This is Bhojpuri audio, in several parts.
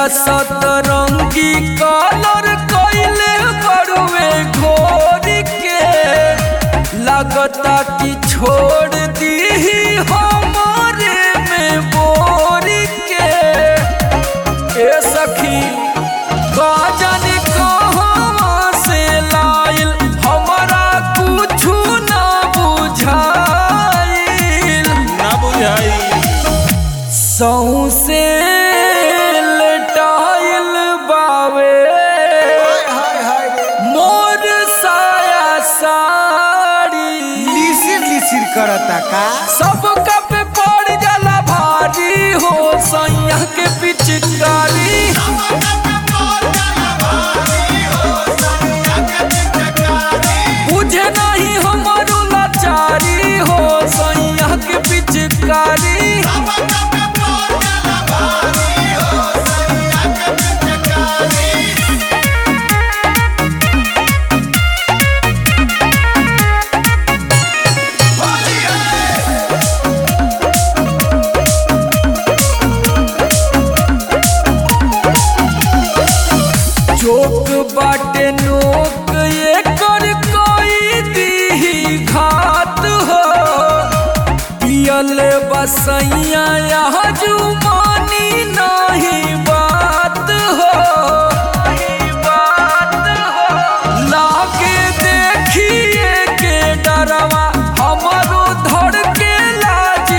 सतरंगी कलर कइले बड़ुए घोर के लगता कि छोड़ दी हमारे में बोर के। ए सखी गाजन कहाँ से लाइल हमरा कुछु ना बुझाइल सौसे लटाइल बावे मोर साया साड़ी लिसिर लिसिर करता का सब कप पड़ जाला भारी हो सैया के पिचकारी। बुझे नहीं हमारो लाचारी हो सैया के पिचकारी। चोक बाटे नोक ये कर कोई दी घात हो पियल बसैया यहाँ जुमानी नहीं बात हो लागे देखिए के डरवा हमारो धड़ के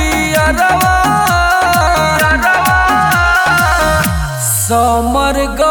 लाजियरवा समर